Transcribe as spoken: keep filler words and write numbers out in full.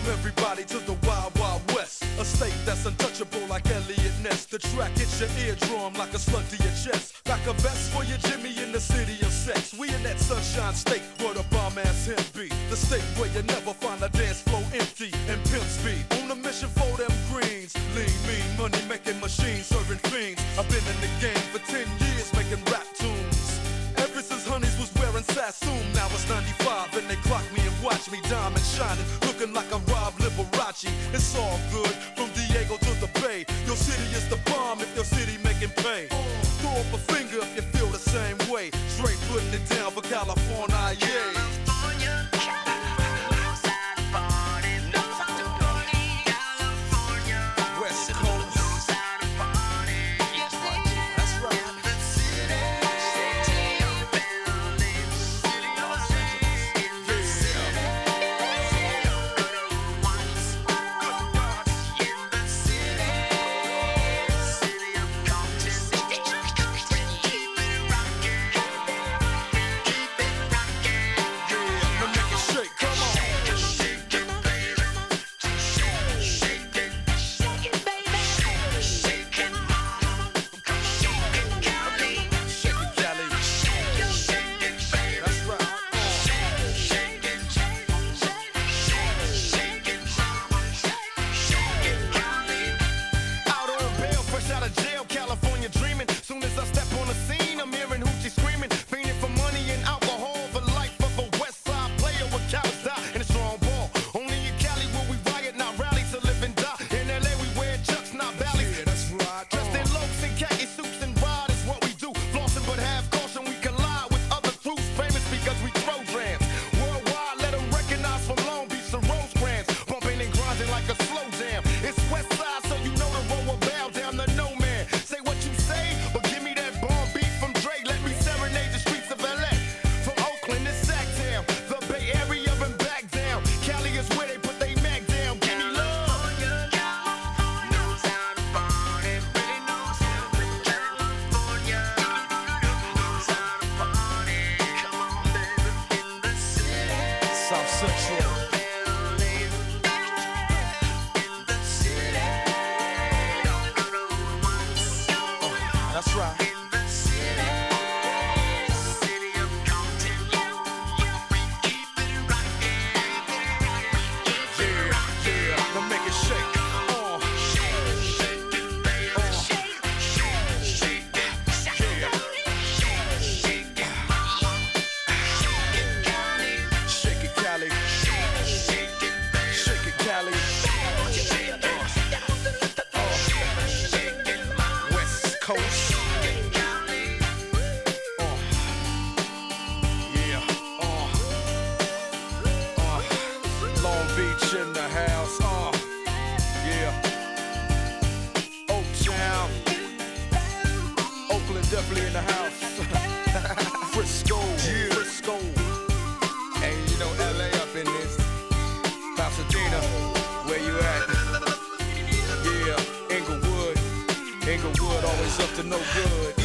everybody to the Wild Wild West, a state that's untouchable like Elliot Ness. The track hits your eardrum like a slug to your chest. Back a vest for your Jimmy in the city of sex. We in that sunshine state where the bomb ass him be. The state where you never find a dance floor empty and pimp speed. On a mission for them greens, lean, mean, money making machines serving fiends. I've been in the game for ten years making rap tunes. Ever since Honeys was wearing Sassoon, now it's ninety-five and they clock me and watch me diamond shining, looking like a Rob Liberace. It's all good from Diego to the Bay. Your city is the bomb if your city making pay. Throw up a finger if you feel the same way. Straight putting it down for California, yeah. Definitely in the house. Frisco, yeah. Frisco. And you know L A up in this. Pasadena, where you at? Yeah, Inglewood. Inglewood always up to no good.